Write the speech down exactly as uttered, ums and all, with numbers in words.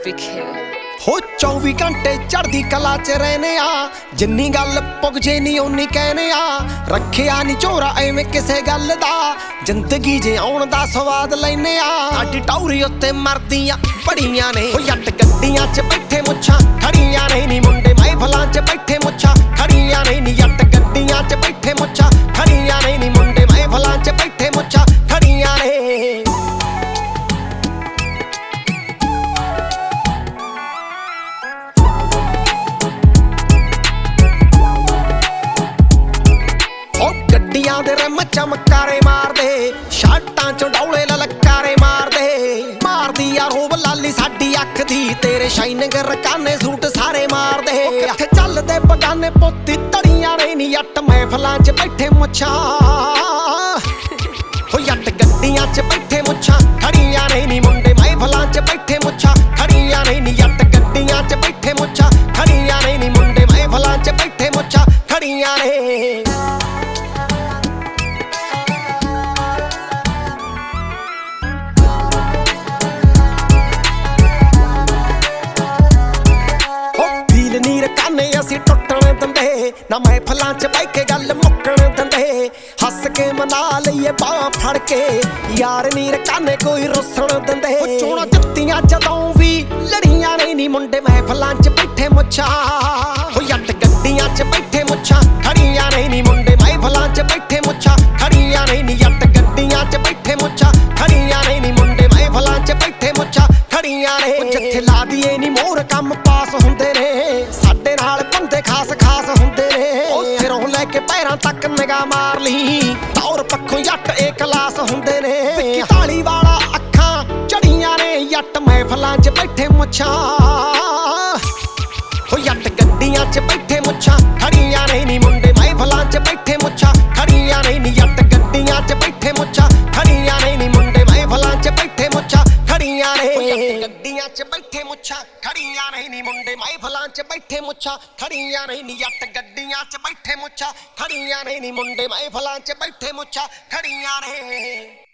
Epic Hill हो चौबी घंटे चढ़दी कला च रहने आ, जिन्नी गल पुग जे नी उन्नी कहने आ। रखिया नी झोरा एवें किसे गल दा, जिंदगी जे आउण दा स्वाद लैने आ। साडी टौरी उत्ते मरदियां बड़ियां ने, हो जट गड्डियां च बैठे मुच्छां खड़ियां ने नी, मुंडे महफलां च बैठे मुच्छां खड़ियां ने नी। जट गड्डियां च बैठे मुच्छां खड़ियां ने नी, मुंडे महफलां च बैठे मुच्छां खड़ियां ने। दे रम चमकारे मार दे, शर्टां चों डौले ललकारे मार दे। मार दी यार रोब लाली साडी अख दी, तेरे शाइनिंग रकाने सूट सारे मार दे। किथे चलदे बगाने पोती तड़ियां ने नी, जट महफलां च बैठे मुच्छां, हो जट गड्डियां च बैठे मुच्छां खड़ियां ने नी, मुंडे महफलां च बैठे मुच्छां खड़ियां ने नी। जट गड्डियां च बैठे मुच्छां खड़ियां ने नी, मुंडे महफलां च बैठे मुच्छां खड़ियां ने। असीं टुटण दिंदे ना, महफलां च बैठ के गल मुक्कण दिंदे। हस के मना लईए बाह फड़ के, यार नीर काने कोई रुसण दिंदे। चोणां जित्तियां जदों भी लड़ियां ने नी, मुंडे महफलां च बैठे मुच्छां, हो जट गड्डियां च बैठे मुच्छां खड़ियां ने नी, मुंडे महफलां च बैठे मुच्छां खड़ियां ने नी। जट गड्डियां च बैठे मुच्छां खड़ियां ने नी, मुंडे महफलां च बैठे मुच्छां खड़ियां ने। जिथे ला दीए नी मोर कम पास हुंदे ने, साडे नाल बंदे खास खास हुंदे ने। ओ सिरों लैके पैरां तक निगाह मार ली, तौर पक्खों जट ए क्लास हुंदे ने। ताली वाला अखां चढ़ियां ने, जट महफलां च बैठे मुच्छां, हो जट गड्डियां च बैठे मुच्छां खड़ियां ने नी, मुंडे महफलां च बैठे मुच्छां खड़ियां ने नी। जट गड्डियां च बैठे मुच्छां खड़ियां ने नी, मुंडे महफलां च बैठे मुच्छां खड़ियां ने। गड्डियां च बैठे मुच्छां खड़ियां ने नी, मुंडे महफलां च बैठे मुच्छां खड़ियां ने नी। जट गड्डियां च बैठे मुच्छां खड़ियां ने नी, मुंडे महफलां च बैठे मुच्छां खड़ियां ने।